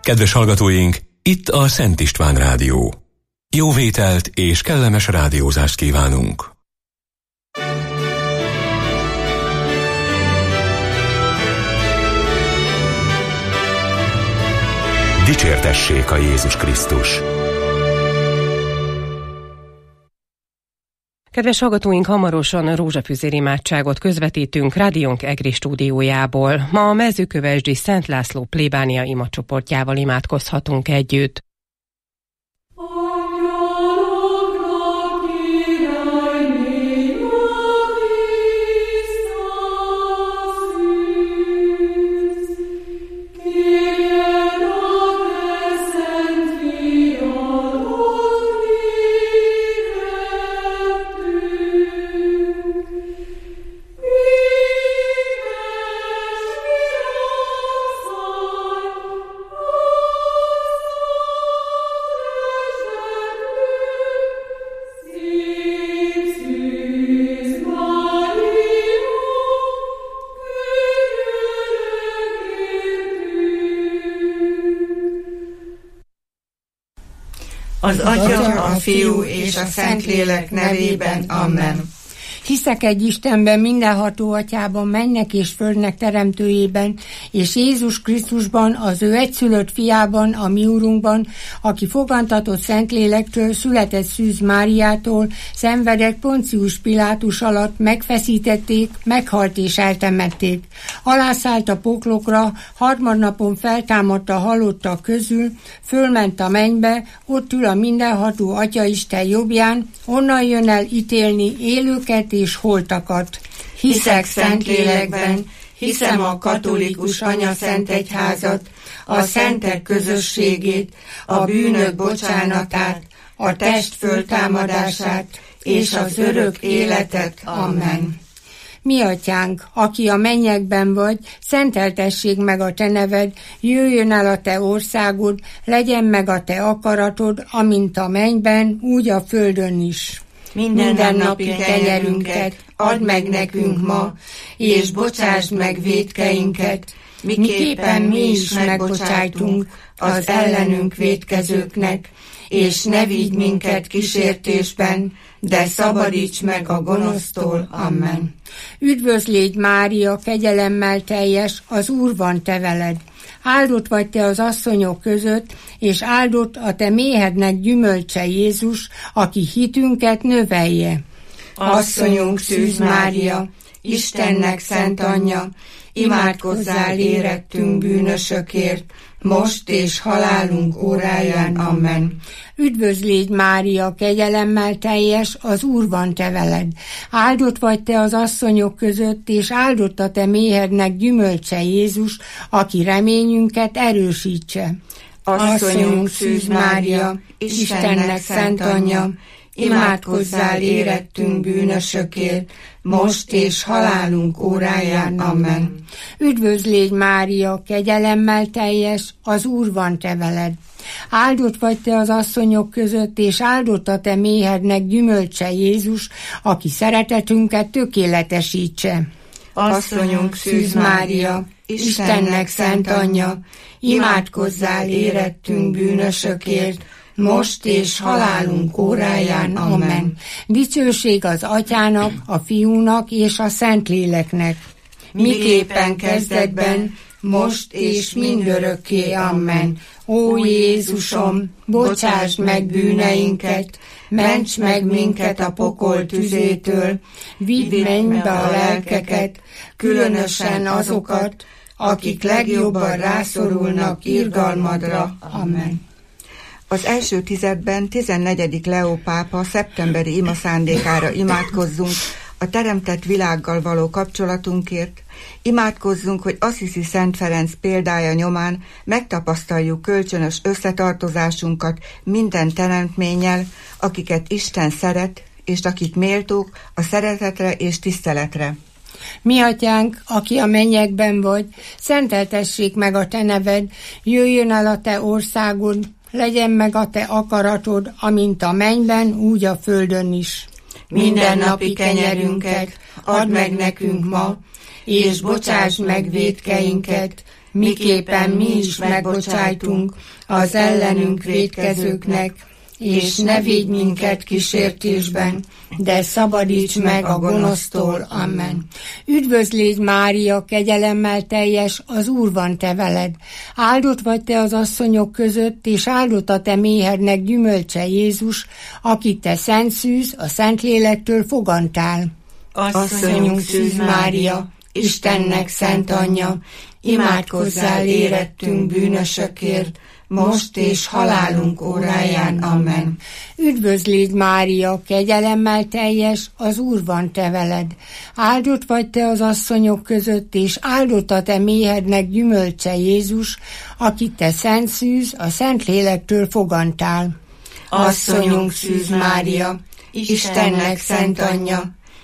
Kedves hallgatóink, itt a Szent István Rádió. Jó vételt és kellemes rádiózást kívánunk! Dicsértessék a Jézus Krisztus! Kedves hallgatóink, hamarosan rózsafüzér imádságot közvetítünk rádiónk EGRI stúdiójából. Ma a Mezőkövesdi Szent László plébánia imacsoportjával imádkozhatunk együtt. Az Atya, a Fiú és a Szentlélek nevében. Amen. Hiszek egy Istenben, mindenható Atyában, mennek és földnek teremtőjében, és Jézus Krisztusban, az ő egyszülött fiában, a mi Urunkban, aki fogantatott Szentlélektől, született Szűz Máriától, szenvedett Poncius Pilátus alatt, megfeszítették, meghalt és eltemették. Alászállt a poklokra, harmadnapon feltámadt a halottak közül, fölment a mennybe, ott ül a mindenható Atyaisten jobbján, onnan jön el ítélni élőket és holtakat. Hiszek Szentlélekben, hiszem a katolikus anyaszentegyházat, a szentek közösségét, a bűnök bocsánatát, a test föltámadását és az örök életet. Amen. Mi Atyánk, aki a mennyekben vagy, szenteltessék meg a te neved, jöjjön el a te országod, legyen meg a te akaratod, amint a mennyben, úgy a földön is. Mindennapi kenyerünket add meg nekünk ma, és bocsásd meg vétkeinket, miképpen mi is megbocsájtunk az ellenünk vétkezőknek, és ne vigy minket kísértésben, de szabadíts meg a gonosztól. Amen. Üdvözl légy Mária, kegyelemmel teljes, az Úr van te veled. Áldott vagy te az asszonyok között, és áldott a te méhednek gyümölcse Jézus, aki hitünket növelje. Asszonyunk Szűz Mária, Istennek szent anyja, imádkozzál érettünk bűnösökért, most és halálunk óráján. Amen. Üdvözl légy Mária, kegyelemmel teljes, az Úr van te veled. Áldott vagy te az asszonyok között, és áldott a te méhednek gyümölcse Jézus, aki reményünket erősítse. Asszonyunk Szűz Mária, Istennek szent anyja, imádkozzál érettünk bűnösökért, most és halálunk óráján. Amen. Üdvözl légy Mária, kegyelemmel teljes, az Úr van te veled. Áldott vagy te az asszonyok között, és áldott a te méhednek gyümölcse Jézus, aki szeretetünket tökéletesítse. Asszonyunk Szűz Mária, Istennek szent anyja, imádkozzál érettünk bűnösökért, most és halálunk óráján. Amen. Dicsőség az Atyának, a Fiúnak és a Szentléleknek. Miképpen kezdetben, most és mindörökké. Amen. Ó Jézusom, bocsásd meg bűneinket, ments meg minket a pokol tüzétől, vidd mennybe a lelkeket, különösen azokat, akik legjobban rászorulnak irgalmadra. Amen. Az első tizedben 14. Leó pápa szeptemberi imaszándékára imádkozzunk a teremtett világgal való kapcsolatunkért, imádkozzunk, hogy Assisi Szent Ferenc példája nyomán megtapasztaljuk kölcsönös összetartozásunkat minden teremtménnyel, akiket Isten szeret, és akik méltók a szeretetre és tiszteletre. Mi Atyánk, aki a mennyekben vagy, szenteltessék meg a te neved, jöjjön el a te országod, legyen meg a te akaratod, amint a mennyben, úgy a földön is. Mindennapi kenyerünket add meg nekünk ma, és bocsásd meg vétkeinket, miképpen mi is megbocsájtunk az ellenünk vétkezőknek, és ne védj minket kísértésben, de szabadíts meg a gonosztól. Amen. Üdvözl légy, Mária, kegyelemmel teljes, az Úr van te veled. Áldott vagy te az asszonyok között, és áldott a te méhednek gyümölcse Jézus, akit te szent szűz, a Szentlélektől fogantál. Asszonyunk Szűz Mária, Istennek szent anyja, imádkozzál érettünk bűnösökért, most és halálunk óráján. Amen. Üdvözl légy, Mária, kegyelemmel teljes, az Úr van te veled. Áldott vagy te az asszonyok között, és áldott a te méhednek gyümölcse Jézus, akit te szent szűz, a Szentlélektől fogantál. Asszonyunk Szűz Mária, Istennek szent anyja,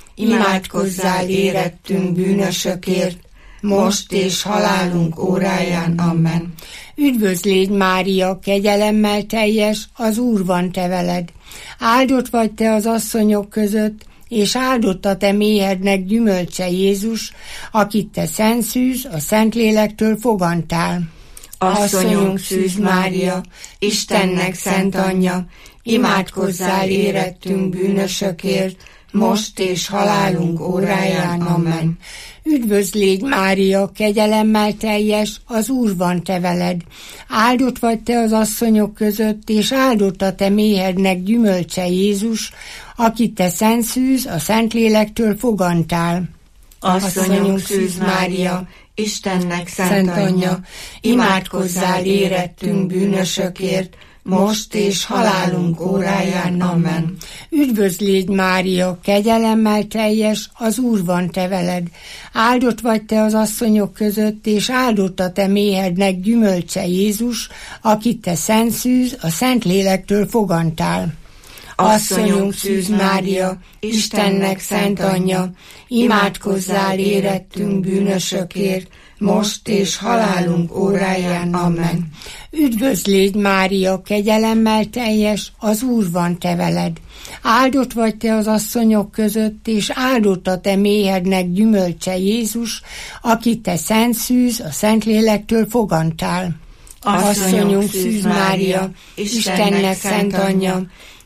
imádkozzál érettünk bűnösökért, most és halálunk óráján. Amen. Üdvözl légy, Mária, kegyelemmel teljes, az Úr van te veled. Áldott vagy te az asszonyok között, és áldott a te méhednek gyümölcse Jézus, akit te szent szűz, a Szentlélektől fogantál. Asszonyunk Szűz Mária, Istennek szent anyja, imádkozzál érettünk bűnösökért, most és halálunk óráján. Amen. Üdvözl légy, Mária, kegyelemmel teljes, az Úr van te veled. Áldott vagy te az asszonyok között, és áldott a te méhednek gyümölcse Jézus, akit te szent szűz, a Szentlélektől fogantál. Asszonyunk Szűz Mária, Istennek szent anyja, imádkozzál érettünk bűnösökért, most és halálunk óráján. Amen. Üdvözl légy, Mária, kegyelemmel teljes, az Úr van te veled. Áldott vagy te az asszonyok között, és áldott a te méhednek gyümölcse Jézus, akit te szent szűz, a Szentlélektől fogantál. Asszonyunk Szűz Mária, Istennek szent anyja, imádkozzál érettünk bűnösökért, most és halálunk óráján. Amen. Üdvözl légy, Mária, kegyelemmel teljes, az Úr van te veled. Áldott vagy te az asszonyok között, és áldott a te méhednek gyümölcse Jézus, akit te szent szűz, a Szentlélektől fogantál. Asszonyunk Szűz Mária, Istennek szent anyja,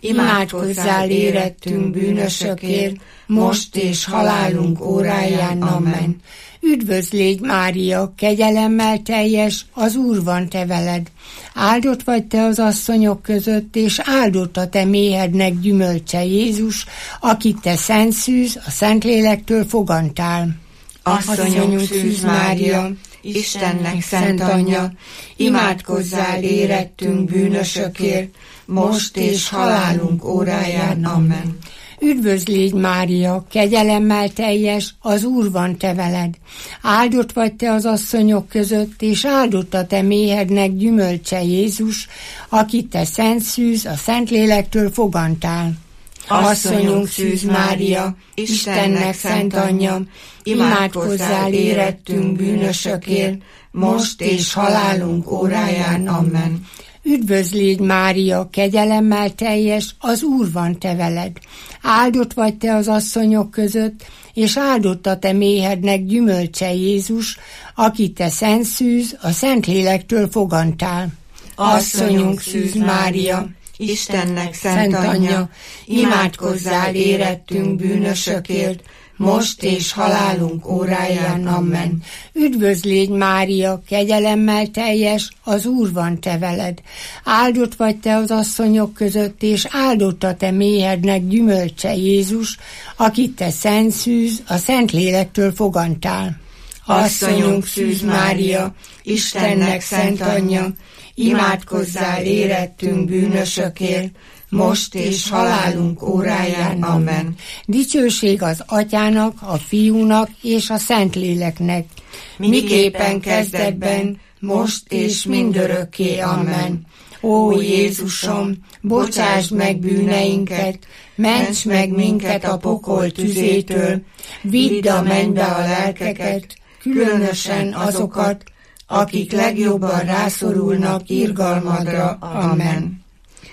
imádkozzál érettünk bűnösökért, most és halálunk óráján. Amen. Üdvözl légy, Mária, kegyelemmel teljes, az Úr van te veled. Áldott vagy te az asszonyok között, és áldott a te méhednek gyümölcse Jézus, akit te szent szűz, a Szentlélektől fogantál. Asszonyunk Szűz Mária, Istennek szent anyja, imádkozzál érettünk bűnösökért, most és halálunk óráján. Amen. Üdvözl légy, Mária, kegyelemmel teljes, az Úr van te veled. Áldott vagy te az asszonyok között, és áldott a te méhednek gyümölcse Jézus, akit te szent szűz, a Szentlélektől fogantál. Asszonyunk Szűz Mária, Istennek szent anyja, imádkozzál érettünk bűnösökért, most és halálunk óráján. Amen. Üdvözl légy, Mária, kegyelemmel teljes, az Úr van te veled. Áldott vagy te az asszonyok között, és áldott a te méhednek gyümölcse Jézus, akit te szent szűz, a Szentlélektől fogantál. Asszonyunk Szűz Mária, Istennek szent anyja, imádkozzál érettünk bűnösökért, most és halálunk óráján. Amen. Üdvözl légy, Mária, kegyelemmel teljes, az Úr van te veled. Áldott vagy te az asszonyok között, és áldott a te méhednek gyümölcse Jézus, akit te szent szűz, a Szentlélektől fogantál. Asszonyunk Szűz Mária, Istennek szent anyja, imádkozzál érettünk bűnösökért, most és halálunk óráján. Amen. Dicsőség az Atyának, a Fiúnak és a Szentléleknek, miképpen kezdetben, most és mindörökké. Amen. Ó Jézusom, bocsásd meg bűneinket, ments meg minket a pokol tüzétől, vidd a mennybe a lelkeket, különösen azokat, akik legjobban rászorulnak irgalmadra. Amen.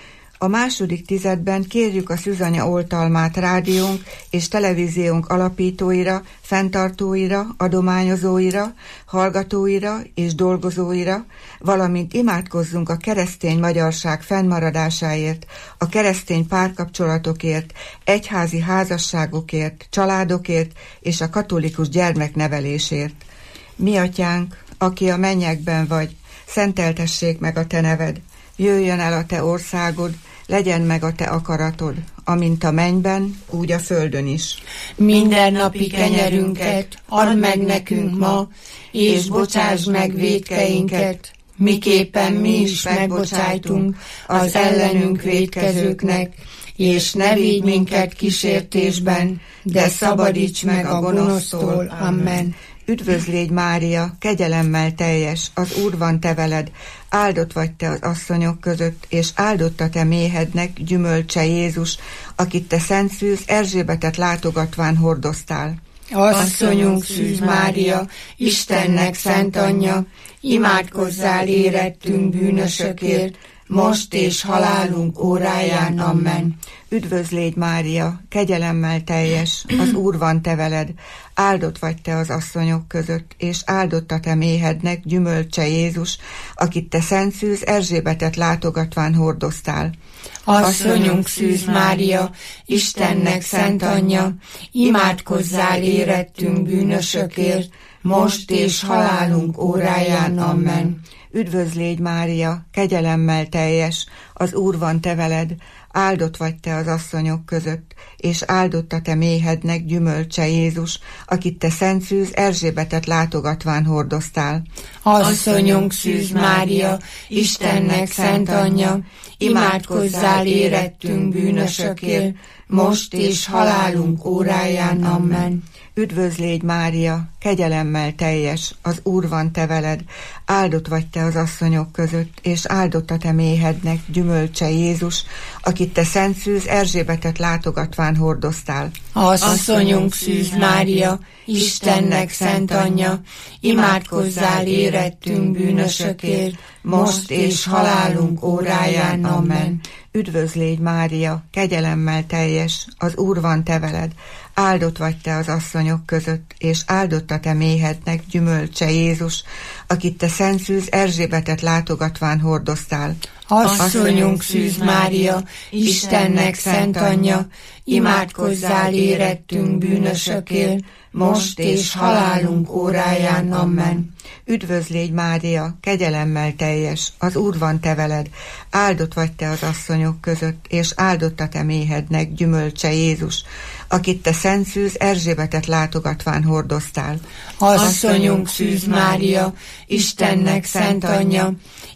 A második tizedben kérjük a Szűzanya oltalmát rádiónk és televíziónk alapítóira, fenntartóira, adományozóira, hallgatóira és dolgozóira, valamint imádkozzunk a keresztény magyarság fennmaradásáért, a keresztény párkapcsolatokért, egyházi házasságokért, családokért és a katolikus gyermeknevelésért. Mi atyánk, aki a mennyekben vagy, szenteltessék meg a te neved, jöjjön el a te országod, legyen meg a te akaratod, amint a mennyben, úgy a földön is. Mindennapi kenyerünket add meg nekünk ma, és bocsáss meg vétkeinket, miképpen mi is megbocsájtunk az ellenünk vétkezőknek, és ne vigy minket kísértésben, de szabadíts meg a gonosztól. Amen. Üdvözl légy, Mária, kegyelemmel teljes, az Úr van te veled, áldott vagy te az asszonyok között, és áldott a te méhednek gyümölcse Jézus, akit te Szent Szűz Erzsébetet látogatván hordoztál. Asszonyunk Szűz Mária, Istennek szent anyja, imádkozzál érettünk bűnösökért, most és halálunk óráján. Amen. Üdvözl légy, Mária, kegyelemmel teljes, az Úr van te veled, áldott vagy te az asszonyok között, és áldott a te méhednek gyümölcse Jézus, akit te Szent Szűz Erzsébetet látogatván hordoztál. Asszonyunk Szűz Mária, Istennek szent anyja, imádkozzál érettünk bűnösökért, most és halálunk óráján. Amen. Üdvözl légy, Mária, kegyelemmel teljes, az Úr van te veled, áldott vagy te az asszonyok között, és áldott a te méhednek gyümölcse Jézus, akit te Szent Szűz Erzsébetet látogatván hordoztál. Asszonyunk Szűz Mária, Istennek szent anyja, imádkozzál érettünk bűnösökért, most és halálunk óráján. Amen. Üdvözl légy, Mária, kegyelemmel teljes, az Úr van te veled, áldott vagy te az asszonyok között, és áldott a te méhednek gyümölcse Jézus, akit te Szent Szűz Erzsébetet látogatván hordoztál. Asszonyunk Szűz Mária, Istennek szent anyja, imádkozzál érettünk bűnösökért, most és halálunk óráján. Amen. Üdvözl légy, Mária, kegyelemmel teljes, az Úr van te veled, áldott vagy te az asszonyok között, és áldott a te méhednek gyümölcse Jézus, akit te Szent Szűz Erzsébetet látogatván hordoztál. Asszonyunk Szűz Mária, Istennek szent anyja, imádkozzál érettünk bűnösökért, most és halálunk óráján. Amen. Üdvözl légy, Mária, kegyelemmel teljes, az Úr van te veled, áldott vagy te az asszonyok között, és áldott a te méhednek gyümölcse Jézus, akit te Szent Szűz Erzsébetet látogatván hordoztál. Asszonyunk Szűz Mária, Istennek szent anyja,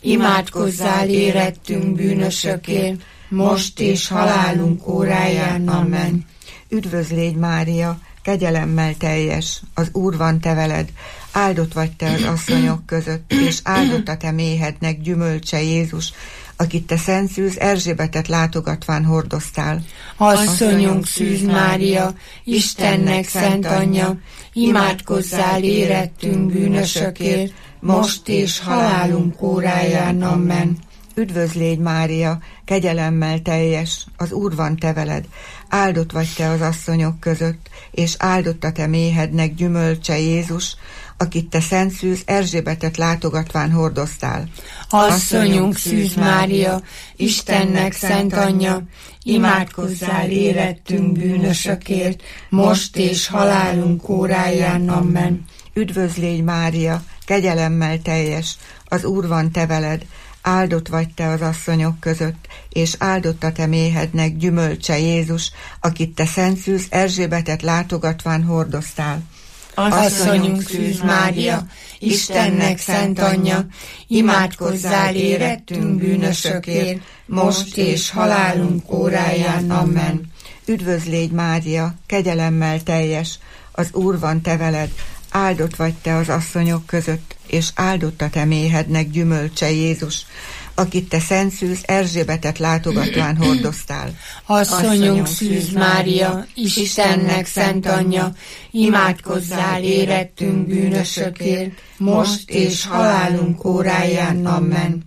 imádkozzál érettünk bűnösökért, most és halálunk óráján. Amen. Üdvözl légy, Mária, kegyelemmel teljes, az Úr van te veled, áldott vagy te az asszonyok között, és áldott a te méhednek gyümölcse Jézus, akit te Szent Szűz Erzsébetet látogatván hordoztál. Asszonyunk Szűz Mária, Istennek szent anyja, imádkozzál érettünk bűnösökért, most és halálunk óráján. Amen. Üdvözl légy, Mária, kegyelemmel teljes, az Úr van te veled, áldott vagy te az asszonyok között, és áldott a te méhednek gyümölcse Jézus, akit te Szent Szűz Erzsébetet látogatván hordoztál. Asszonyunk Szűz Mária, Istennek szent anyja, imádkozzál érettünk bűnösökért, most és halálunk óráján. Amen. Üdvözl légy, Mária, kegyelemmel teljes, az Úr van te veled, áldott vagy te az asszonyok között, és áldott a te méhednek gyümölcse Jézus, akit te Szent Szűz Erzsébetet látogatván hordoztál. Asszonyunk Szűz Mária, Istennek szent anyja, imádkozzál érettünk bűnösökért, most és halálunk óráján. Amen. Üdvözl légy, Mária, kegyelemmel teljes, az Úr van te veled, áldott vagy te az asszonyok között, és áldott a te méhednek gyümölcse Jézus, akit te Szent Szűz Erzsébetet látogatván hordoztál. Asszonyunk Szűz Mária, Istennek szent anyja, imádkozzál érettünk bűnösökért, most és halálunk óráján. Amen.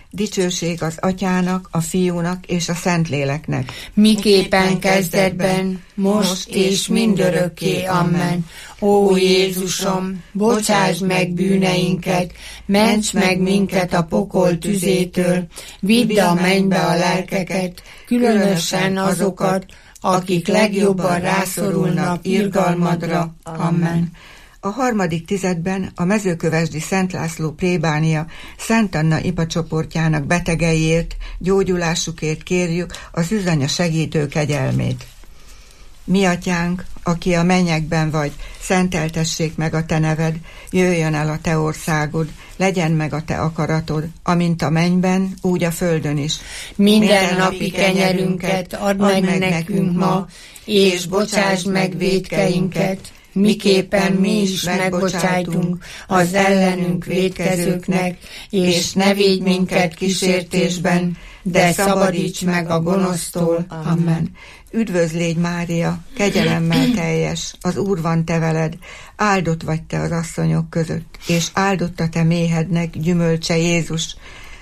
Dicsőség az Atyának, a Fiúnak és a Szentléleknek. Miképpen kezdetben, most és mindörökké. Amen. Ó Jézusom, bocsáss meg bűneinket, ments meg minket a pokol tüzétől, vidd a mennybe a lelkeket, különösen azokat, akik legjobban rászorulnak irgalmadra. Amen. A harmadik tizedben a mezőkövesdi Szent László plébánia Szent Anna ipacsoportjának betegeiért, gyógyulásukért kérjük az üzanya segítő kegyelmét. Mi Atyánk, aki a mennyekben vagy, szenteltessék meg a te neved, jöjjön el a te országod, legyen meg a te akaratod, amint a mennyben, úgy a földön is. Minden napi kenyerünket add meg nekünk ma, és bocsáss meg vétkeinket, miképpen mi is megbocsájtunk az ellenünk vétkezőknek, és ne védj minket kísértésben, de szabadíts meg a gonosztól. Amen. Üdvözl légy, Mária, kegyelemmel teljes, az Úr van te veled, áldott vagy te az asszonyok között, és áldott a te méhednek gyümölcse Jézus,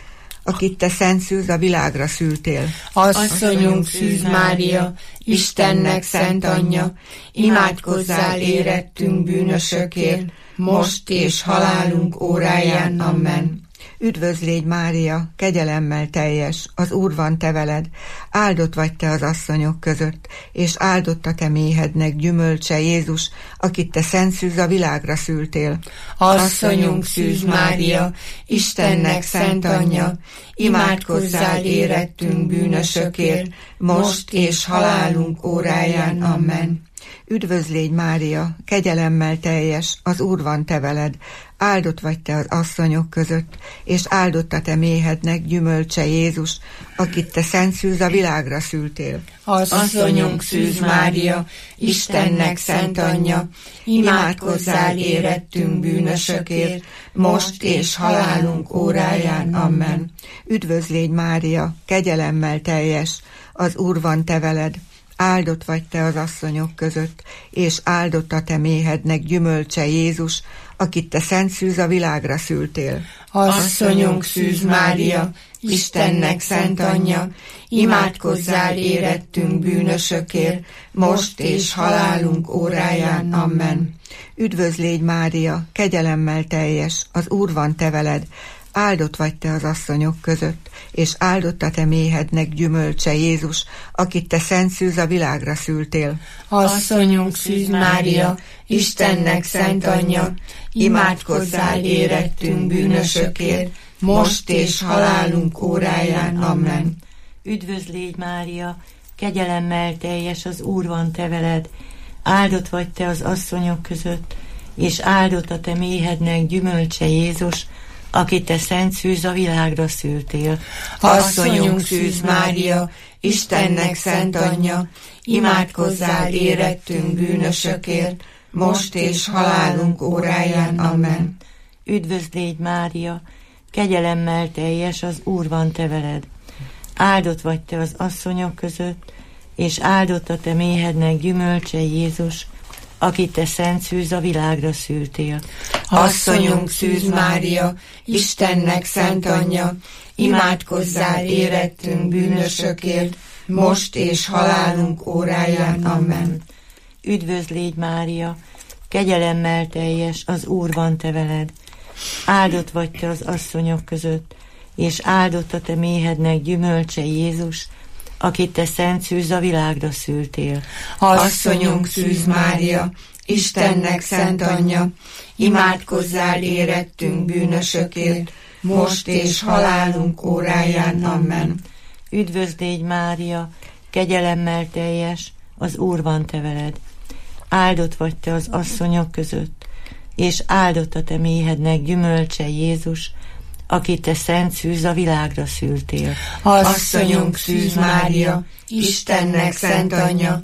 akit te szent szűz a világra szültél. Asszonyunk Szűz Mária, Istennek szent anyja, imádkozzál érettünk bűnösökért, most és halálunk óráján. Amen. Üdvözl légy, Mária, kegyelemmel teljes, az Úr van te veled, áldott vagy te az asszonyok között, és áldott a te méhednek gyümölcse Jézus, akit te szent szűz a világra szültél. Asszonyunk Szűz Mária, Istennek szent anyja, imádkozzál érettünk bűnösökért, most és halálunk óráján. Amen. Üdvözl légy, Mária, kegyelemmel teljes, az Úr van te veled, áldott vagy te az asszonyok között, és áldott a te méhednek gyümölcse Jézus, akit te szent szűz a világra szültél. Asszonyunk Szűz Mária, Istennek szent anyja, imádkozzál érettünk bűnösökért, most és halálunk óráján. Amen. Üdvözl légy, Mária, kegyelemmel teljes, az Úr van te veled, áldott vagy te az asszonyok között, és áldott a te méhednek gyümölcse Jézus, akit te szent szűz a világra szültél. Asszonyunk Szűz Mária, Istennek szent anyja, imádkozzál érettünk bűnösökért, most és halálunk óráján. Amen. Üdvözl légy, Mária, kegyelemmel teljes, az Úr van te veled, áldott vagy te az asszonyok között, és áldott a te méhednek gyümölcse Jézus, akit te szent szűz a világra szültél. Asszonyunk Szűz Mária, Istennek szent anyja, imádkozzál érettünk bűnösökért, most és halálunk óráján. Amen. Üdvözl légy, Mária, kegyelemmel teljes, az Úr van te veled, áldott vagy te az asszonyok között, és áldott a te méhednek gyümölcse Jézus, akit te szent szűz a világra szültél. Asszonyunk Szűz Mária, Istennek szent anyja, imádkozzál érettünk bűnösökért, most és halálunk óráján. Amen. Üdvözl légy, Mária, kegyelemmel teljes, az Úr van te veled, áldott vagy te az asszonyok között, és áldott a te méhednek gyümölcse Jézus, akit te szent szűz a világra szültél. Asszonyunk Szűz Mária, Istennek szent anyja, imádkozzál érettünk bűnösökért, most és halálunk óráján. Amen. Üdvözl légy, Mária, kegyelemmel teljes, az Úr van te veled, áldott vagy te az asszonyok között, és áldott a te méhednek gyümölcse Jézus, akit te szent szűz a világra szültél. Asszonyunk Szűz Mária, Istennek szent anyja, imádkozzál érettünk bűnösökért, most és halálunk óráján. Amen. Üdvözl légy, Mária, kegyelemmel teljes, az Úr van te veled, áldott vagy te az asszonyok között, és áldott a te méhednek gyümölcse Jézus, akit te szent szűz a világra szültél. Asszonyunk Szűz Mária, Istennek szent anyja,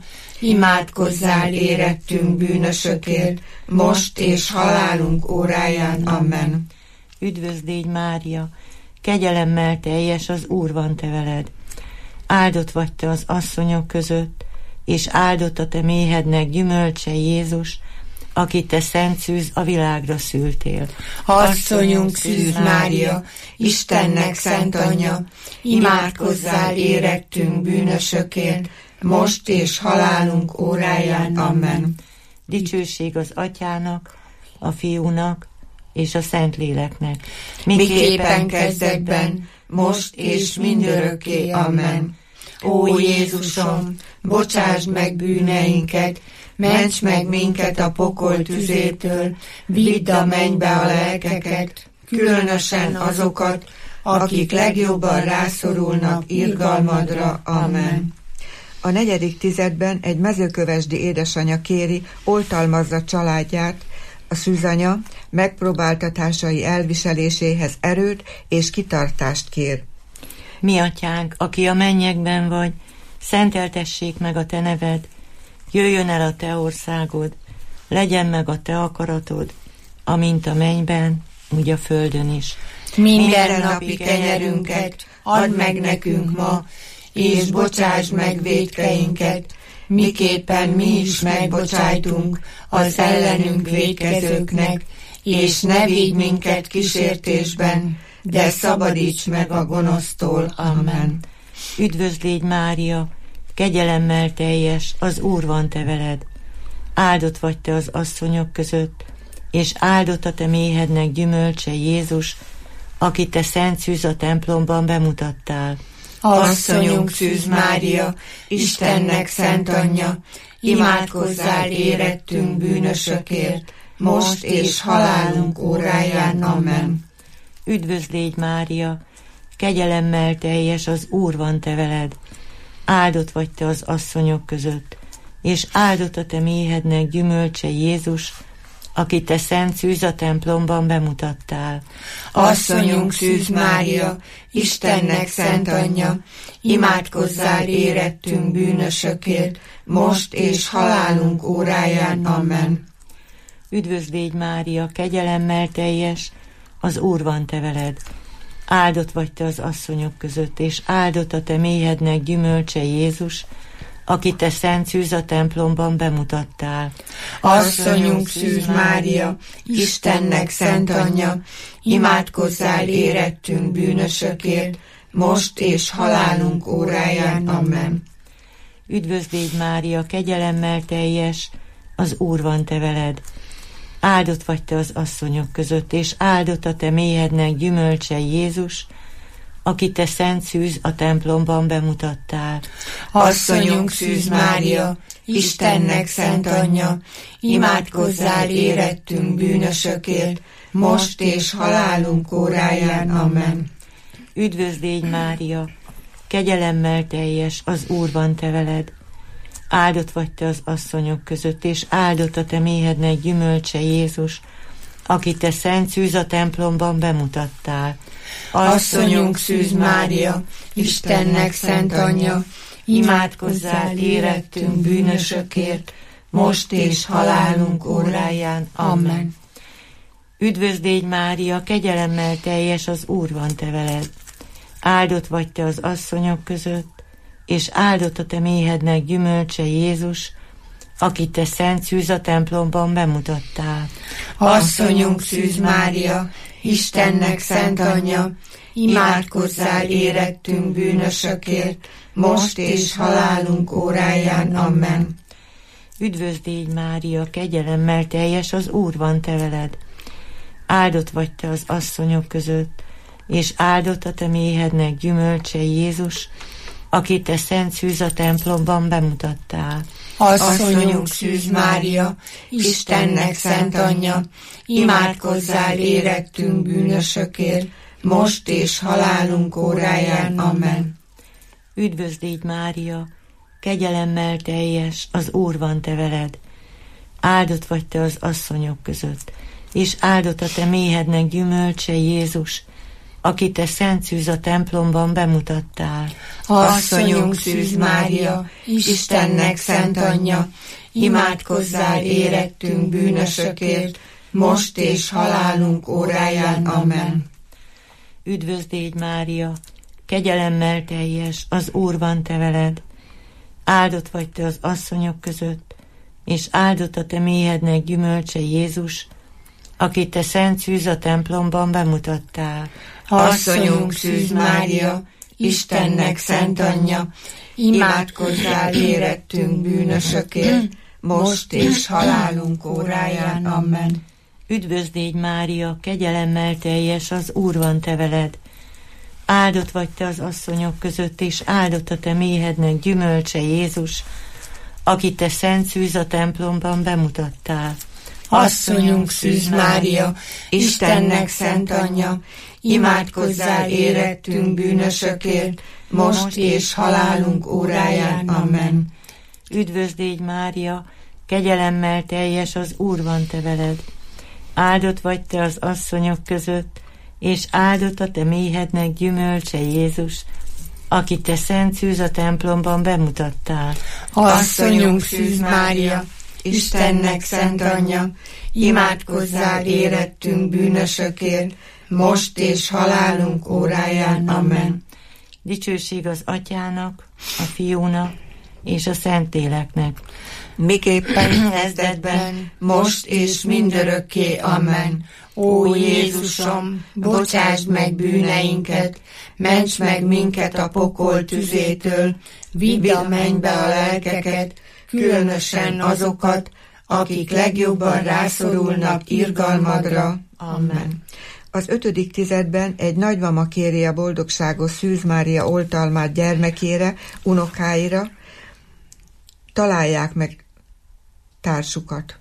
imádkozzál érettünk bűnösökért, most és halálunk óráján. Amen. Üdvözl légy, Mária, kegyelemmel teljes, az Úr van te veled, áldott vagy te az asszonyok között, és áldott a te méhednek gyümölcse Jézus, aki te szent szűz a világra szültél. Asszonyunk Szűz Mária, Istennek szent anyja, imádkozzál érettünk bűnösökért, most és halálunk óráján. Amen. Dicsőség az Atyának, a Fiúnak és a Szentléleknek. Miképpen kezdetben, most és mindörökké. Amen. Ó Jézusom, bocsásd meg bűneinket, ments meg minket a pokol tüzétől, vidd a mennybe a lelkeket, különösen azokat, akik legjobban rászorulnak irgalmadra. Amen. A 4. tizedben egy mezőkövesdi édesanya kéri, oltalmazza családját, a szűzanya megpróbáltatásai elviseléséhez erőt és kitartást kér. Mi atyánk, aki a mennyekben vagy, szenteltessék meg a te neved, jöjjön el a te országod, legyen meg a te akaratod, amint a mennyben, úgy a földön is. Mindennapi kenyerünket add meg nekünk ma, és bocsásd meg vétkeinket, miképpen mi is megbocsájtunk az ellenünk vétkezőknek, és ne vigy minket kísértésben, de szabadíts meg a gonosztól. Amen. Üdvözl légy, Mária, kegyelemmel teljes, az Úr van te veled. Áldott vagy te az asszonyok között, és áldott a te méhednek gyümölcse, Jézus, akit te szent szűz a templomban bemutattál. Asszonyunk Szűz Mária, Istennek szent anyja, imádkozzál érettünk bűnösökért, most és halálunk óráján. Amen. Üdvözl légy, Mária, kegyelemmel teljes, az Úr van te veled. Áldott vagy te az asszonyok között, és áldott a te méhednek gyümölcse, Jézus, akit te szent szűz a templomban bemutattál. Asszonyunk Szűz Mária, Istennek szent anyja, imádkozzál érettünk bűnösökért, most és halálunk óráján. Amen. Üdvözl légy, Mária, kegyelemmel teljes, az Úr van te veled. Áldott vagy te az asszonyok között, és áldott a te méhednek gyümölcse, Jézus, akit te szent szűz a templomban bemutattál. Asszonyunk Szűz Mária, Istennek szent anyja, imádkozzál érettünk bűnösökért, most és halálunk óráján. Amen. Üdvözl légy, Mária, kegyelemmel teljes, az Úr van te veled. Áldott vagy te az asszonyok között, és áldott a te méhednek gyümölcse, Jézus, akit te szent szűz a templomban bemutattál. Asszonyunk Szűz Mária, Istennek szent anyja, imádkozzál érettünk bűnösökért, most és halálunk óráján. Amen. Üdvözl légy, Mária, kegyelemmel teljes, az Úr van te veled. Áldott vagy te az asszonyok között, és áldott a te méhednek gyümölcse, Jézus, akit te szent szűz a templomban bemutattál. Asszonyunk Szűz Mária, Istennek szent anyja, imádkozzál érettünk bűnösökért, most és halálunk óráján. Amen. Üdvözl légy, Mária, kegyelemmel teljes, az Úr van te veled. Áldott vagy te az asszonyok között, és áldott a te méhednek gyümölcse, Jézus, akit te szent szűz a templomban bemutattál. Asszonyunk Szűz Mária, Istennek szent anyja, imádkozzál érettünk bűnösökért, most és halálunk óráján. Amen. Üdvözl légy, Mária, kegyelemmel teljes, az Úr van te veled. Áldott vagy te az asszonyok között, és áldott a te méhednek gyümölcse, Jézus, akit te szent szűz a templomban bemutattál. Asszonyunk Szűz Mária, Istennek szent anyja, imádkozzál érettünk bűnösökért, most és halálunk óráján. Amen. Üdvözl légy, Mária, kegyelemmel teljes, az Úr van te veled. Áldott vagy te az asszonyok között, és áldott a te méhednek gyümölcse, Jézus, akit te szent szűz a templomban bemutattál. Asszonyunk Szűz Mária, Istennek szent anyja, imádkozzál érettünk bűnösökért, most és halálunk óráján. Amen. Üdvözl légy, Mária, kegyelemmel teljes, az Úr van te veled. Áldott vagy te az asszonyok között, és áldott a te méhednek gyümölcse Jézus, akit te szent szűz a templomban bemutattál. Asszonyunk Szűz Mária, Istennek szent anyja, imádkozzál érettünk bűnösökért, most és halálunk óráján. Amen. Üdvözl légy Mária, kegyelemmel teljes, az Úr van te veled. Áldott vagy te az asszonyok között, és áldott a te méhednek gyümölcse Jézus, akit te szent szűz a templomban bemutattál. Asszonyunk Szűz Mária, Istennek szent anyja, imádkozzál érettünk bűnösökért, most és halálunk óráján. Amen. Üdvözl légy Mária, kegyelemmel teljes, az Úr van te veled. Áldott vagy te az asszonyok között, és áldott a te méhednek gyümölcse Jézus, akit te szent szűz a templomban bemutattál. Asszonyunk Szűz Mária, Istennek szent anyja, imádkozzál érettünk bűnösökért, most és halálunk óráján. Amen. Dicsőség az Atyának, a Fiúnak és a Szentléleknek, miképpen kezdetben, most és mindörökké. Amen. Ó Jézusom, bocsásd meg bűneinket, ments meg minket a pokol tüzétől, vidd a mennybe a lelkeket, különösen azokat, akik legjobban rászorulnak irgalmadra. Amen. Az 5. tizedben egy nagymama kéri a boldogságos Szűz Mária oltalmát gyermekére, unokáira, találják meg társukat.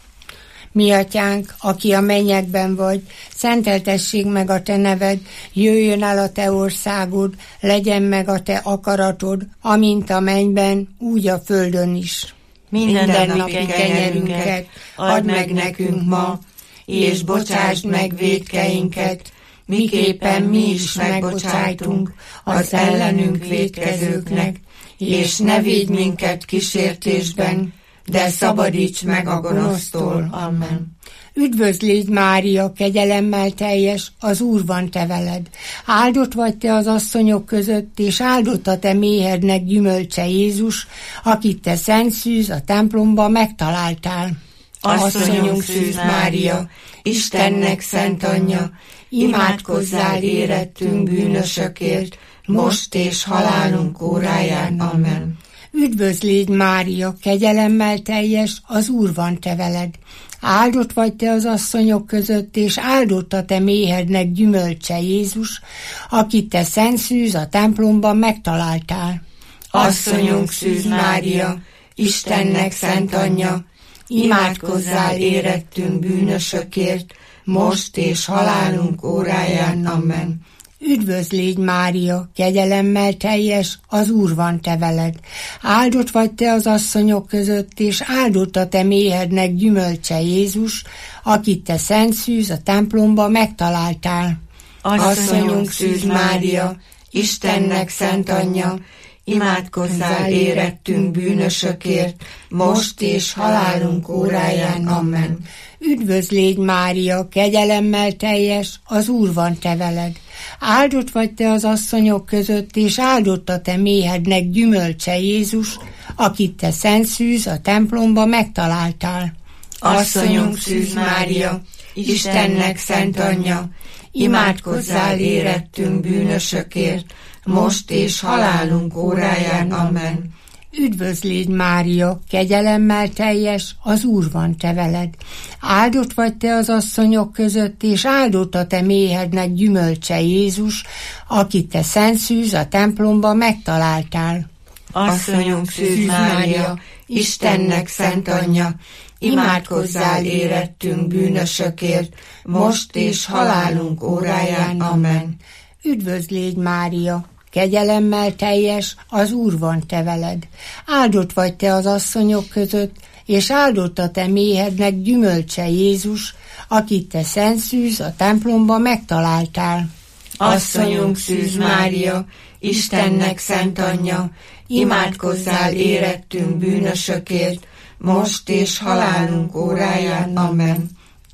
Mi atyánk, aki a mennyekben vagy, szenteltessék meg a te neved, jöjjön el a te országod, legyen meg a te akaratod, amint a mennyben, úgy a földön is. Mindennapi kenyerünket add meg nekünk ma, és bocsásd meg vétkeinket, miképpen mi is megbocsájtunk az ellenünk vétkezőknek, és ne védj minket kísértésben, de szabadíts meg a gonosztól. Amen. Üdvözl légy Mária, kegyelemmel teljes, az Úr van te veled. Áldott vagy te az asszonyok között, és áldott a te méhednek gyümölcse Jézus, akit te szent szűz a templomban megtaláltál. Asszonyunk Szűz Mária, Istennek szent anyja, imádkozzál érettünk bűnösökért, most és halálunk óráján. Amen. Üdvözl légy Mária, kegyelemmel teljes, az Úr van te veled. Áldott vagy te az asszonyok között, és áldott a te méhednek gyümölcse Jézus, akit te szent szűz a templomban megtaláltál. Asszonyunk Szűz Mária, Istennek szent anyja, imádkozzál érettünk bűnösökért, most és halálunk óráján. Amen. Üdvözl légy Mária, kegyelemmel teljes, az Úr van te veled. Áldott vagy te az asszonyok között, és áldott a te méhednek gyümölcse Jézus, akit te szent szűz a templomban megtaláltál. Asszonyunk Szűz Mária, Istennek szent anyja, imádkozzál érettünk bűnösökért, most és halálunk óráján. Amen. Üdvözl légy Mária, kegyelemmel teljes, az Úr van te veled. Áldott vagy te az asszonyok között, és áldott a te méhednek gyümölcse Jézus, akit te szent szűz a templomban megtaláltál. Asszonyunk Szűz Mária, Istennek szent anyja, imádkozzál érettünk bűnösökért, most és halálunk óráján. Amen. Üdvözl légy Mária, kegyelemmel teljes, az Úr van te veled. Áldott vagy te az asszonyok között, és áldott a te méhednek gyümölcse Jézus, akit te szent szűz a templomban megtaláltál. Asszonyunk Szűz Mária, Istennek szent anyja, imádkozzál érettünk bűnösökért, most és halálunk óráján. Amen. Üdvözl légy Mária, kegyelemmel teljes, az Úr van te veled. Áldott vagy te az asszonyok között, és áldott a te méhednek gyümölcse Jézus, akit te szent szűz a templomban megtaláltál. Asszonyunk Szűz Mária, Istennek szent anyja, imádkozzál érettünk bűnösökért, most és halálunk óráján. Amen.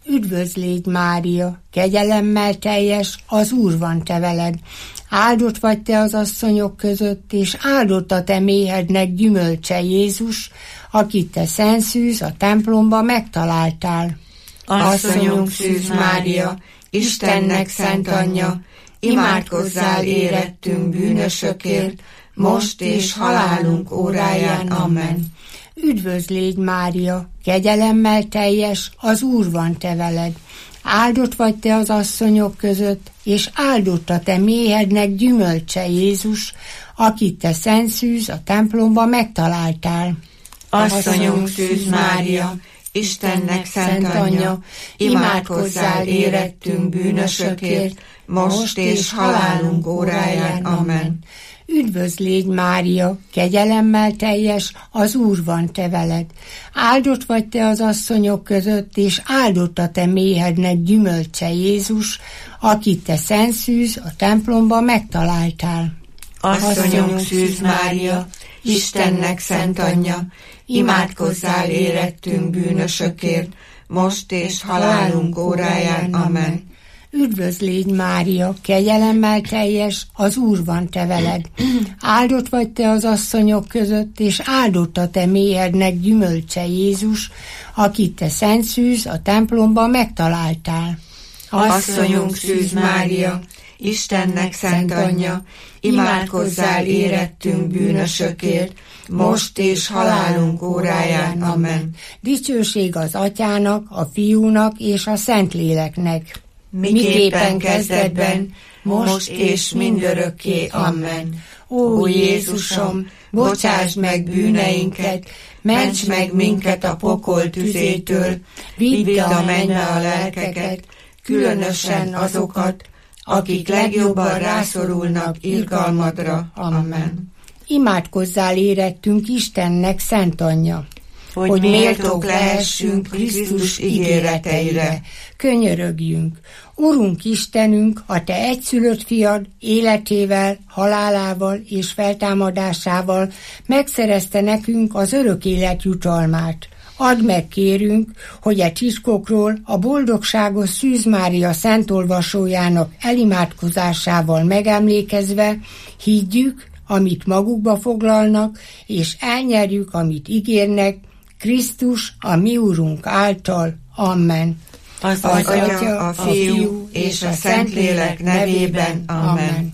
Üdvözl légy, Mária, kegyelemmel teljes, az Úr van te veled. Áldott vagy te az asszonyok között, és áldott a te méhednek gyümölcse, Jézus, akit te szent szűz a templomba megtaláltál. Asszonyunk Szűz Mária, Istennek szent anyja, imádkozzál érettünk bűnösökért, most és halálunk óráján. Amen. Üdvözl légy, Mária, kegyelemmel teljes, az Úr van te veled. Áldott vagy te az asszonyok között, és áldott a te méhednek gyümölcse, Jézus, akit te szent szűz a templomba megtaláltál. Asszonyunk Szűz Mária, Istennek szent anyja, imádkozzál érettünk bűnösökért, most és halálunk óráján. Amen. Üdvözl légy, Mária, kegyelemmel teljes, az Úr van te veled. Áldott vagy te az asszonyok között, és áldott a te méhednek gyümölcse, Jézus, akit te szent szűz a templomba megtaláltál. Asszonyunk Szűz Mária, Istennek szent anyja, imádkozzál érettünk bűnösökért, most és halálunk óráján. Amen. Üdvözl légy, Mária, kegyelemmel teljes, az Úr van te veled. Áldott vagy te az asszonyok között, és áldott a te méhednek gyümölcse, Jézus, akit te szent szűz a templomba megtaláltál. Asszonyunk Szűz Mária, Istennek szent anyja, imádkozzál érettünk bűnösökért, most és halálunk óráján. Amen. Dicsőség az Atyának, a Fiúnak és a Szentléleknek. Miképpen kezdetben, most és mindörökké. Amen. Ó Jézusom, bocsásd meg bűneinket, ments meg minket a pokol tüzétől, vidd a mennybe a lelkeket, különösen azokat, akik legjobban rászorulnak irgalmadra. Amen. Imádkozzál érettünk Istennek szent anyja, hogy méltók lehessünk Krisztus ígéreteire. Könyörögjünk. Urunk Istenünk, a te egyszülött fiad életével, halálával és feltámadásával megszerezte nekünk az örök élet jutalmát. Add meg, kérünk, hogy e titkokról a boldogságos Szűz Mária szentolvasójának elimádkozásával megemlékezve higgyük, amit magukba foglalnak, és elnyerjük, amit ígérnek, Krisztus, a mi Urunk által. Amen. Az Atya, a Fiú és a Szentlélek nevében. Amen.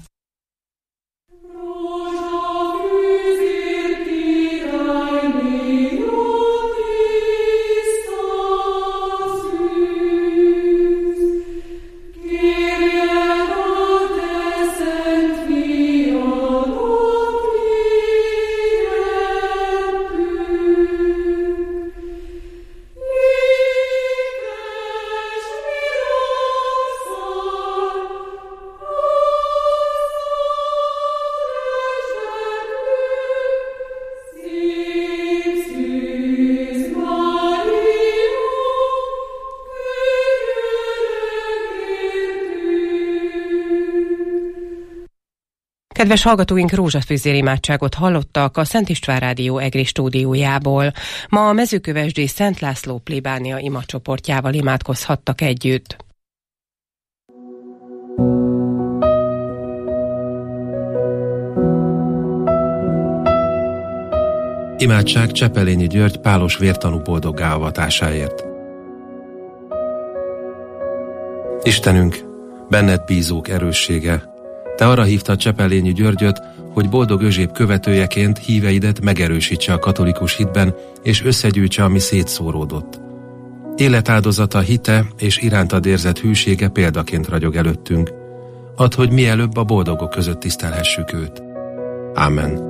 Kedves hallgatóink, rózsafűzér imádságot hallottak a Szent István Rádió EGRI stúdiójából. Ma a mezőkövesdi Szent László plébánia imacsoportjával imádkozhattak együtt. Imádság Csepelényi György pálos vértanú boldoggá avatásáért. Istenünk, benned bízók erőssége, te arra hívtad Csepelényi Györgyöt, hogy boldog özséb követőjeként híveidet megerősítse a katolikus hitben, és összegyűjtse, ami szétszóródott. Életáldozata, hite és irántad érzett hűsége példaként ragyog előttünk. Add, hogy mielőbb a boldogok között tisztelhessük őt. Ámen.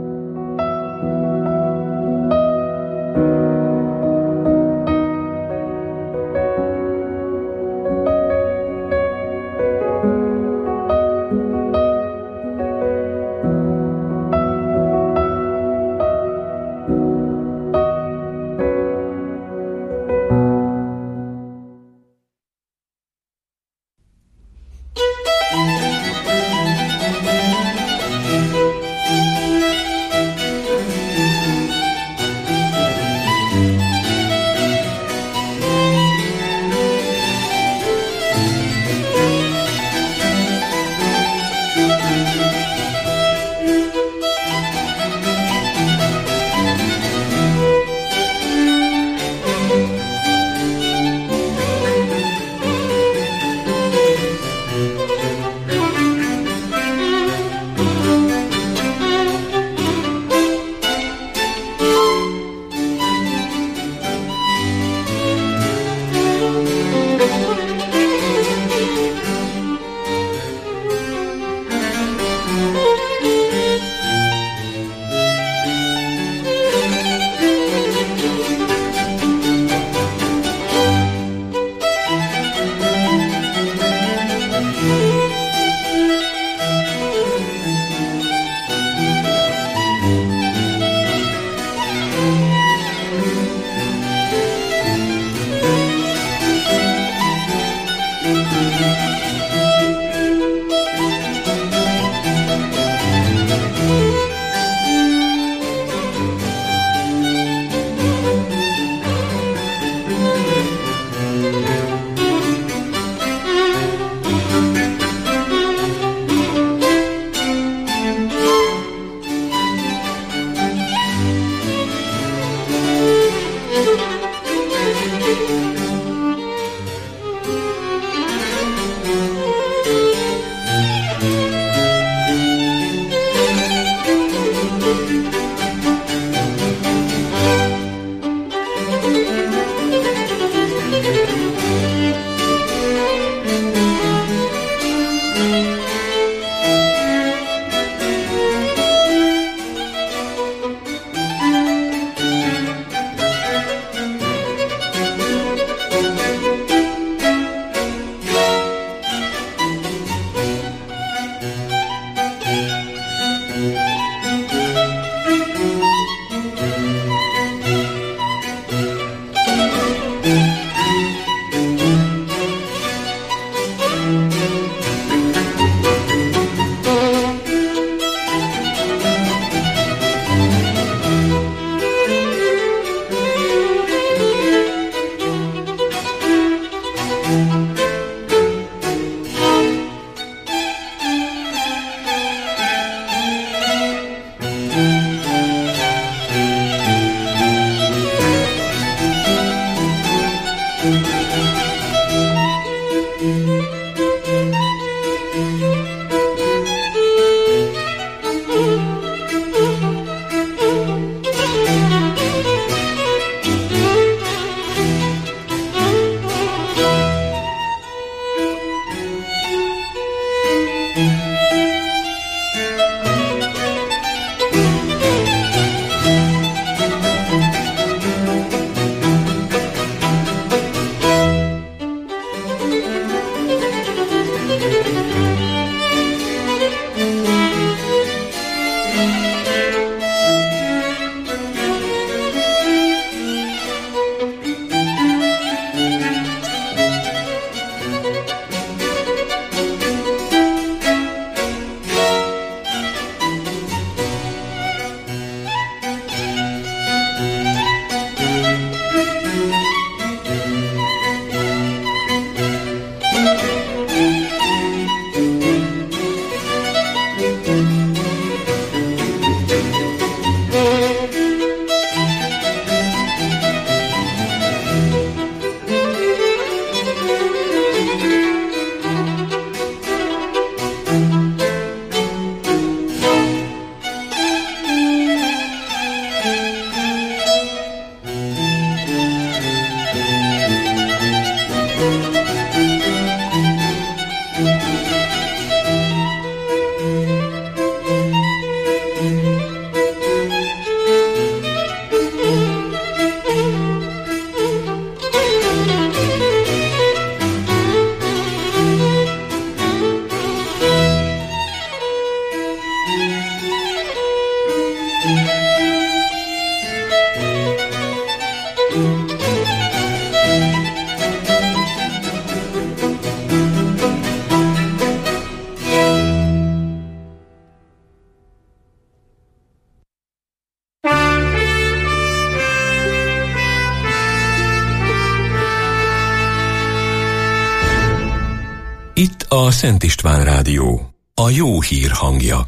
Itt a Szent István Rádió, a jó hír hangja.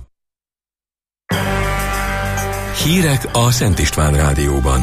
Hírek a Szent István Rádióban.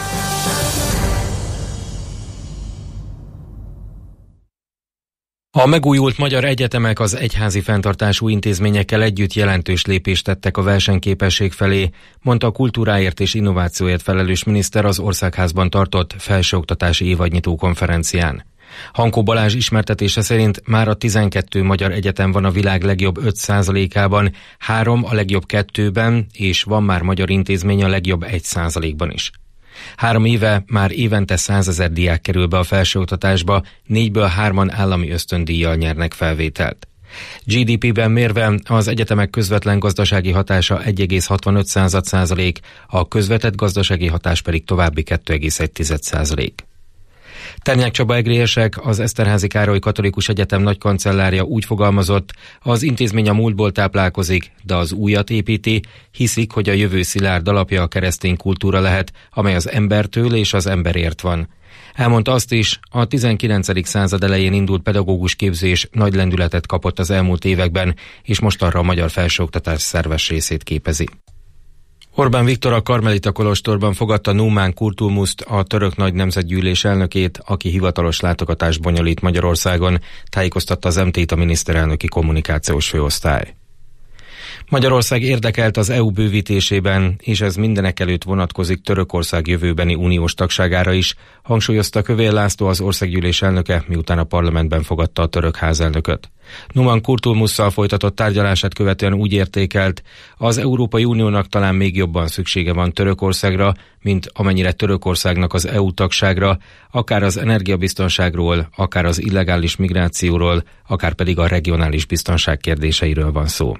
A megújult magyar egyetemek az egyházi fenntartású intézményekkel együtt jelentős lépést tettek a versenyképesség felé, mondta a kultúráért és innovációért felelős miniszter az Országházban tartott felsőoktatási évadnyitó konferencián. Hankó Balázs ismertetése szerint már a 12 magyar egyetem van a világ legjobb 5%-ában, 3 a legjobb 2-ben, és van már magyar intézmény a legjobb 1%-ban is. 3 éve már évente 100 000 diák kerül be a felsőoktatásba, 4-ből 3-an állami ösztöndíjjal nyernek felvételt. GDP-ben mérve az egyetemek közvetlen gazdasági hatása 1,65%, a közvetett gazdasági hatás pedig további 2,1%. Ternyák Csaba egrélyesek, az Eszterházy Károly Katolikus Egyetem nagykancellárja úgy fogalmazott, az intézmény a múltból táplálkozik, de az újat építi, hiszik, hogy a jövő szilárd alapja a keresztény kultúra lehet, amely az embertől és az emberért van. Elmondta azt is, a 19. század elején indult pedagógus képzés nagy lendületet kapott az elmúlt években, és most arra a magyar felsőoktatás szerves részét képezi. Orbán Viktor a Karmelita kolostorban fogadta Numan Kurtulmuszt, a török nagy nemzetgyűlés elnökét, aki hivatalos látogatást bonyolít Magyarországon, tájékoztatta az MT-t a miniszterelnöki kommunikációs főosztály. Magyarország érdekelt az EU bővítésében, és ez mindenekelőtt vonatkozik Törökország jövőbeni uniós tagságára is, hangsúlyozta Kövér László, az országgyűlés elnöke, miután a parlamentben fogadta a török házelnököt. Numan Kurtulmusszal folytatott tárgyalását követően úgy értékelt, az Európai Uniónak talán még jobban szüksége van Törökországra, mint amennyire Törökországnak az EU tagságra, akár az energiabiztonságról, akár az illegális migrációról, akár pedig a regionális biztonság kérdéseiről van szó.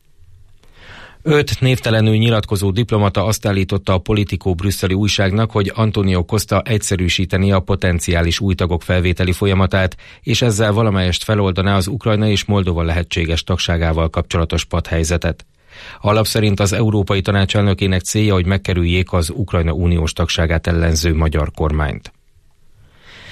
5 névtelenül nyilatkozó diplomata azt állította a Politico brüsszeli újságnak, hogy Antonio Costa egyszerűsíteni a potenciális új tagok felvételi folyamatát, és ezzel valamelyest feloldaná az Ukrajna és Moldova lehetséges tagságával kapcsolatos patthelyzetet. Alap szerint az Európai Tanács elnökének célja, hogy megkerüljék az Ukrajna uniós tagságát ellenző magyar kormányt.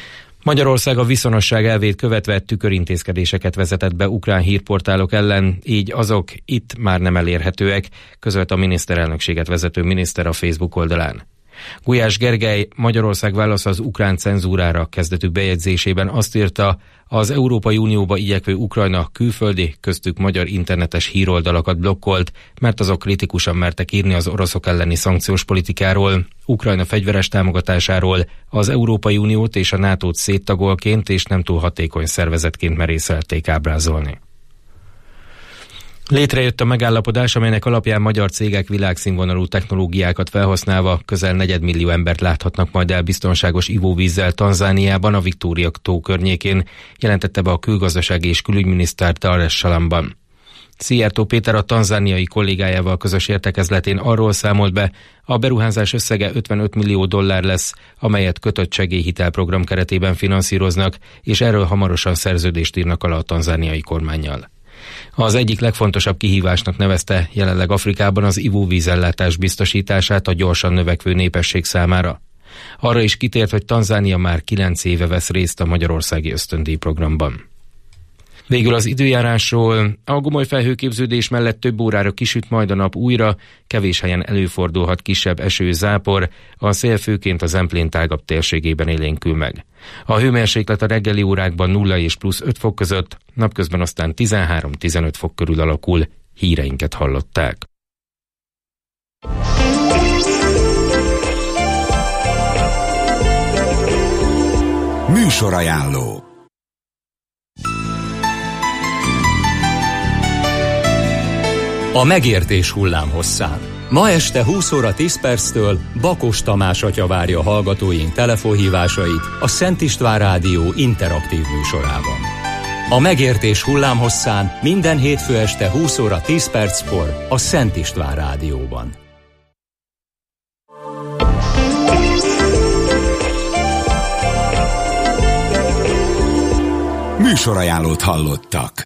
Magyarország a viszonosság elvét követve tükörintézkedéseket vezetett be ukrán hírportálok ellen, így azok itt már nem elérhetőek, közölt a miniszterelnökséget vezető miniszter a Facebook oldalán. Gulyás Gergely Magyarország válasz az ukrán cenzúrára kezdetű bejegyzésében azt írta, az Európai Unióba igyekvő Ukrajna külföldi, köztük magyar internetes híroldalakat blokkolt, mert azok kritikusan mertek írni az oroszok elleni szankciós politikáról, Ukrajna fegyveres támogatásáról, az Európai Uniót és a NATO-t széttagolként és nem túl hatékony szervezetként merészelték ábrázolni. Létrejött a megállapodás, amelynek alapján magyar cégek világszínvonalú technológiákat felhasználva közel 4 millió embert láthatnak majd el biztonságos ivóvízzel Tanzániában, a Victoria-tó környékén, jelentette be a külgazdasági és külügyminiszter Dar es Salaamban. Szijjártó Péter a tanzániai kollégájával közös értekezletén arról számolt be, a beruházás összege $55 millió lesz, amelyet kötött segélyhitelprogram keretében finanszíroznak, és erről hamarosan szerződést írnak alá a tanzániai kormánnyal. Az egyik legfontosabb kihívásnak nevezte jelenleg Afrikában az ivóvízellátás biztosítását a gyorsan növekvő népesség számára. Arra is kitért, hogy Tanzánia már 9 éve vesz részt a magyarországi ösztöndíj programban. Végül az időjárásról. A gomoly felhőképződés mellett több órára kisüt majd a nap újra, kevés helyen előfordulhat kisebb eső-zápor, a szél főként a Zemplén tágabb térségében élénkül meg. A hőmérséklet a reggeli órákban 0 és +5 fok között, napközben aztán 13-15 fok körül alakul. Híreinket hallották. Műsorajánló. A megértés hullámhosszán. Ma este 20 óra 10 perctől Bakos Tamás atya várja hallgatóink telefonhívásait a Szent István Rádió interaktív műsorában. A megértés hullámhosszán minden hétfő este 20 óra 10 perckor a Szent István Rádióban. Műsorajánlót hallottak.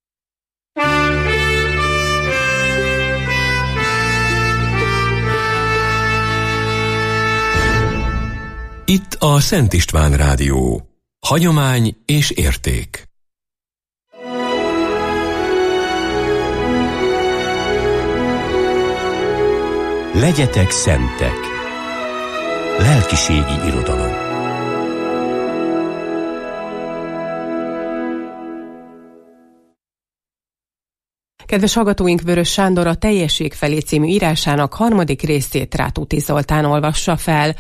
Itt a Szent István Rádió. Hagyomány és érték. Legyetek szentek. Lelkiségi irodalom. Kedves hallgatóink, Vörös Sándor a Teljesség felé című írásának 3. részét Rátóti Zoltán olvassa fel.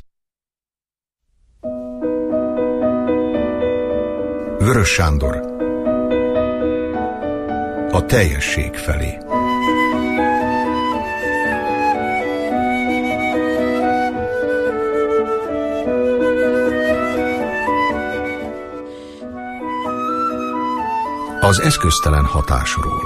Vörös Sándor. A teljesség felé. Az eszköztelen hatásról.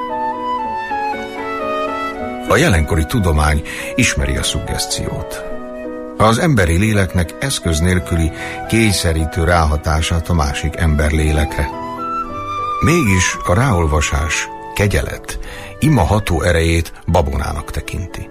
A jelenkori tudomány ismeri a szuggeszciót. Az emberi léleknek eszköz nélküli kényszerítő ráhatását a másik ember lélekre. Mégis a ráolvasás, kegyelet, ima ható erejét babonának tekinti.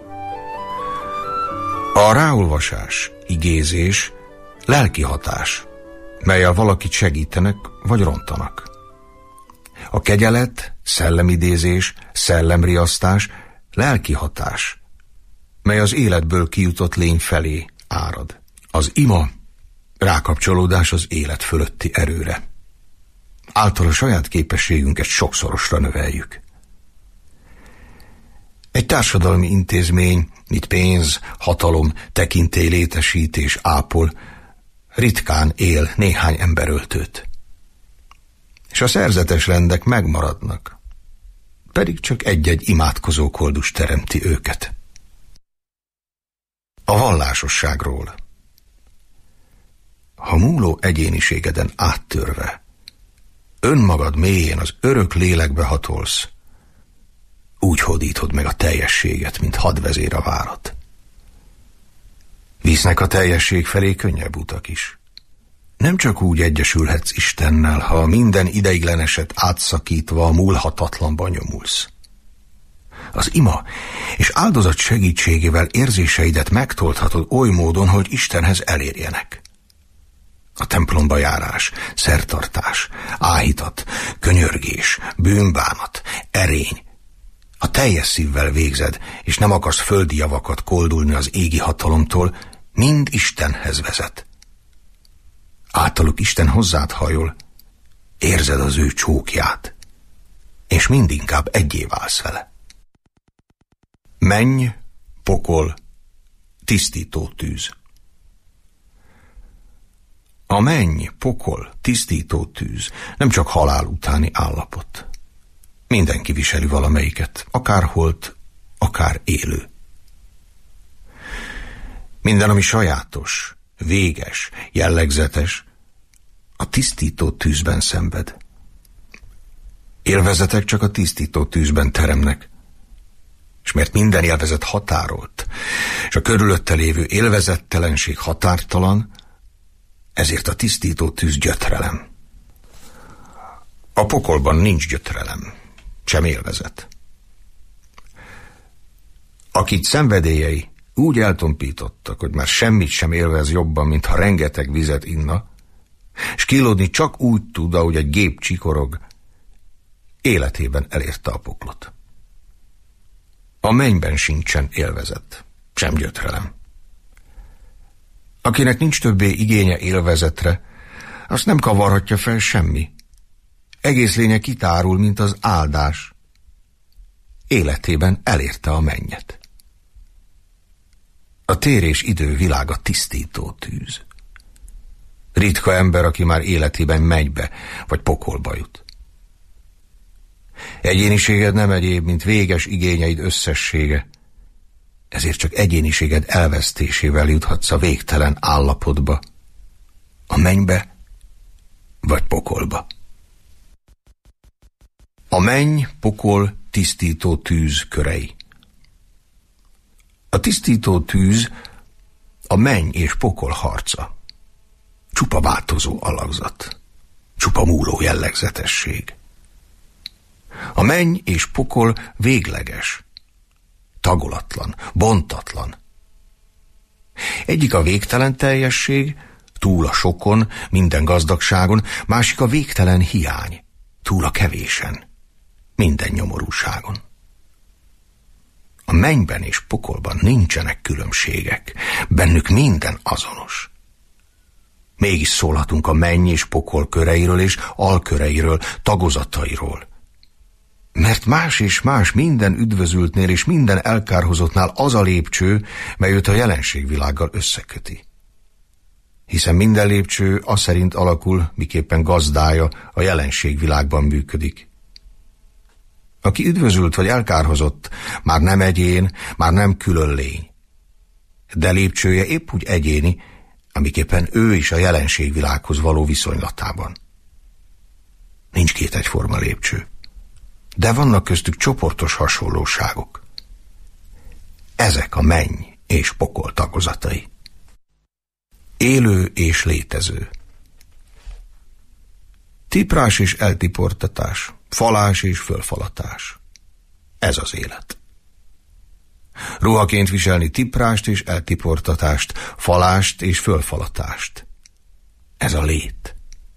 A ráolvasás, igézés, lelki hatás, mellyel valakit segítenek vagy rontanak. A kegyelet, szellemidézés, szellemriasztás, lelki hatás, mely az életből kijutott lény felé árad. Az ima rákapcsolódás az élet fölötti erőre. Által a saját képességünket sokszorosra növeljük. Egy társadalmi intézmény, mint pénz, hatalom, tekintély létesít és ápol, ritkán él néhány emberöltőt. És a szerzetes rendek megmaradnak, pedig csak egy-egy imádkozó koldus teremti őket. A vallásosságról. Ha múló egyéniségeden áttörve, önmagad mélyén az örök lélekbe hatolsz, úgy hódítod meg a teljességet, mint hadvezér a várat. Visznek a teljesség felé könnyebb utak is. Nem csak úgy egyesülhetsz Istennel, ha minden ideigleneset átszakítva a múlhatatlanban nyomulsz. Az ima és áldozat segítségével érzéseidet megtolthatod oly módon, hogy Istenhez elérjenek. A templomba járás, szertartás, áhítat, könyörgés, bűnbánat, erény. Ha teljes szívvel végzed, és nem akarsz földi javakat koldulni az égi hatalomtól, mind Istenhez vezet. Általuk Isten hozzád hajol, érzed az ő csókját, és mindinkább egyé válsz vele. Menny, pokol, tisztító tűz. A menny, pokol, tisztító tűz nem csak halál utáni állapot. Mindenki viseli valamelyiket, akár holt, akár élő. Minden, ami sajátos, véges, jellegzetes, a tisztító tűzben szenved. Élvezetek csak a tisztító tűzben teremnek, és mert minden élvezet határolt, és a körülötte lévő élvezettelenség határtalan, ezért a tisztító tűz gyötrelem. A pokolban nincs gyötrelem, sem élvezet. Akit szenvedélyei úgy eltompítottak, hogy már semmit sem élvez jobban, mintha rengeteg vizet inna, és kilódni csak úgy tud, ahogy egy gép csikorog, életében elérte a poklot. A mennyben sincsen élvezet, sem gyötrelem. Akinek nincs többé igénye élvezetre, azt nem kavarhatja fel semmi. Egész lénye kitárul, mint az áldás. Életében elérte a mennyet. A tér és idő világa tisztító tűz. Ritka ember, aki már életében mennybe vagy pokolba jut. Egyéniséged nem egyéb, mint véges igényeid összessége, ezért csak egyéniséged elvesztésével juthatsz a végtelen állapotba, a mennybe vagy pokolba. A menny, pokol, tisztító tűz körei. A tisztító tűz a menny és pokol harca. Csupa változó alakzat, csupa múló jellegzetesség. A menny és pokol végleges, tagolatlan, bontatlan. Egyik a végtelen teljesség, túl a sokon, minden gazdagságon, másik a végtelen hiány, túl a kevésen, minden nyomorúságon. A mennyben és pokolban nincsenek különbségek, bennük minden azonos. Mégis szólhatunk a menny és pokol köreiről és alköreiről, tagozatairól. Mert más és más minden üdvözültnél és minden elkárhozottnál az a lépcső, mely őt a jelenségvilággal összeköti. Hiszen minden lépcső az szerint alakul, miképpen gazdája a jelenségvilágban működik. Aki üdvözült vagy elkárhozott, már nem egyén, már nem külön lény. De lépcsője épp úgy egyéni, amiképpen ő is a jelenségvilághoz való viszonylatában. Nincs két egyforma lépcső, de vannak köztük csoportos hasonlóságok. Ezek a menny és pokol tagozatai. Élő és létező. Tiprás és eltiportatás, falás és fölfalatás. Ez az élet. Ruhaként viselni tiprást és eltiportatást, falást és fölfalatást. Ez a lét.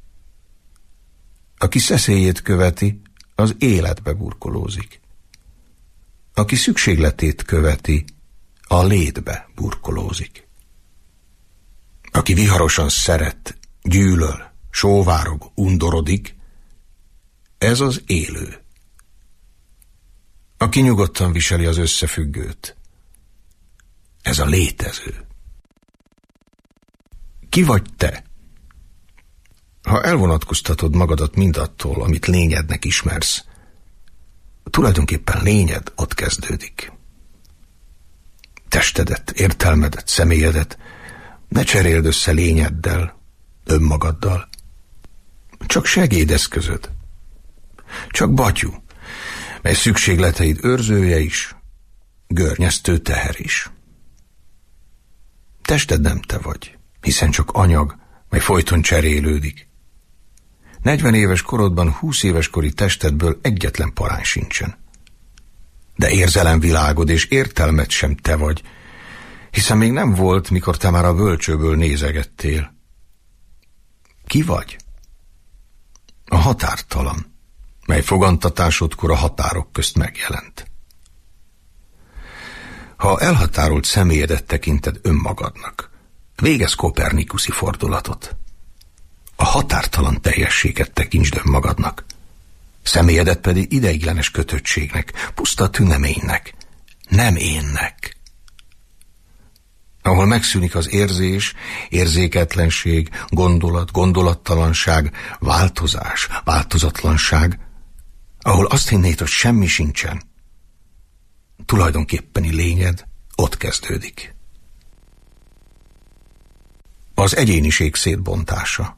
Aki szeszélyét követi, az életbe burkolózik. Aki szükségletét követi, a létbe burkolózik. Aki viharosan szeret, gyűlöl, sóvárog, undorodik, ez az élő. Aki nyugodtan viseli az összefüggőt, ez a létező. Ki vagy te? Ha elvonatkoztatod magadat mindattól, amit lényednek ismersz, tulajdonképpen lényed ott kezdődik. Testedet, értelmedet, személyedet ne cseréld össze lényeddel, önmagaddal. Csak segédeszközöd. Csak batyú, mely szükségleteid őrzője is, görnyeztő teher is. Tested nem te vagy, hiszen csak anyag, mely folyton cserélődik. 40 éves korodban 20 éves kori testedből egyetlen parány sincsen. De érzelemvilágod és értelmed sem te vagy, hiszen még nem volt, mikor te már a bölcsőből nézegettél. Ki vagy? A határtalan, mely fogantatásodkor a határok közt megjelent. Ha elhatárolt személyedet tekinted önmagadnak, végez kopernikuszi fordulatot. A határtalan teljességet tekintsd önmagadnak, személyedet pedig ideiglenes kötöttségnek, puszta tüneménynek, nem énnek. Ahol megszűnik az érzés, érzéketlenség, gondolat, gondolattalanság, változás, változatlanság, ahol azt hinnéd, hogy semmi sincsen, tulajdonképpeni lényed ott kezdődik. Az egyéniség szétbontása.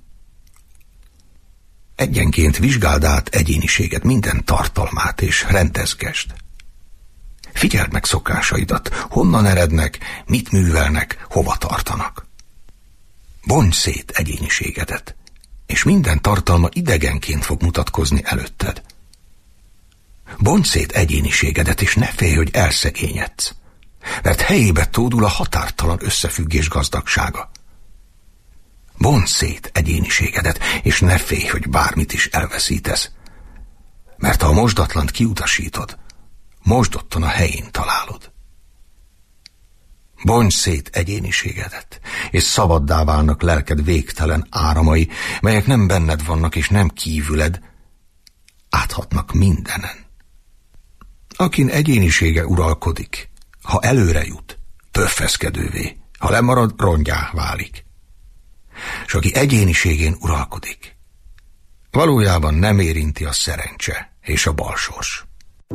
Egyenként vizsgáld át egyéniséged minden tartalmát és rendezgesd. Figyeld meg szokásaidat, honnan erednek, mit művelnek, hova tartanak. Bontsd szét egyéniségedet, és minden tartalma idegenként fog mutatkozni előtted. Bontsd szét egyéniségedet, és ne félj, hogy elszegényedsz, mert helyébe tódul a határtalan összefüggés gazdagsága. Bontsd szét egyéniségedet, és ne félj, hogy bármit is elveszítesz, mert ha a mosdatlant kiutasítod, mosdottan a helyén találod. Bontsd szét egyéniségedet, és szabaddá válnak lelked végtelen áramai, melyek nem benned vannak és nem kívüled, áthatnak mindenen. Akin egyénisége uralkodik, ha előre jut, pöffeszkedővé, ha lemarad, rongyá válik. S aki egyéniségén uralkodik, valójában nem érinti a szerencse és a balsors.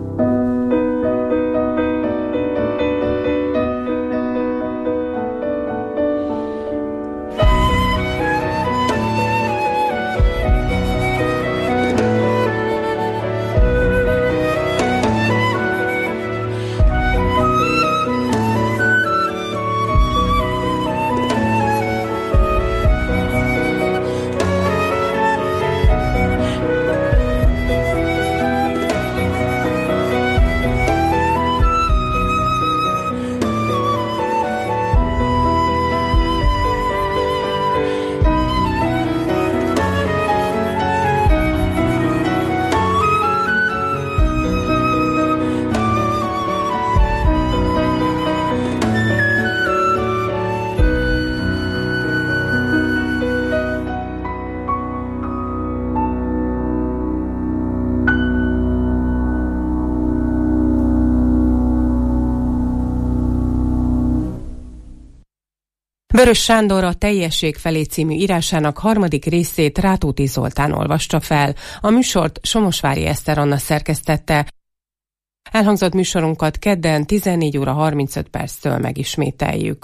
Vörös Sándor a Teljesség felé című írásának harmadik részét Rátóti Zoltán olvasta fel. A műsort Somosvári Eszter Anna szerkesztette. Elhangzott műsorunkat kedden 14 óra 35 perctől megismételjük.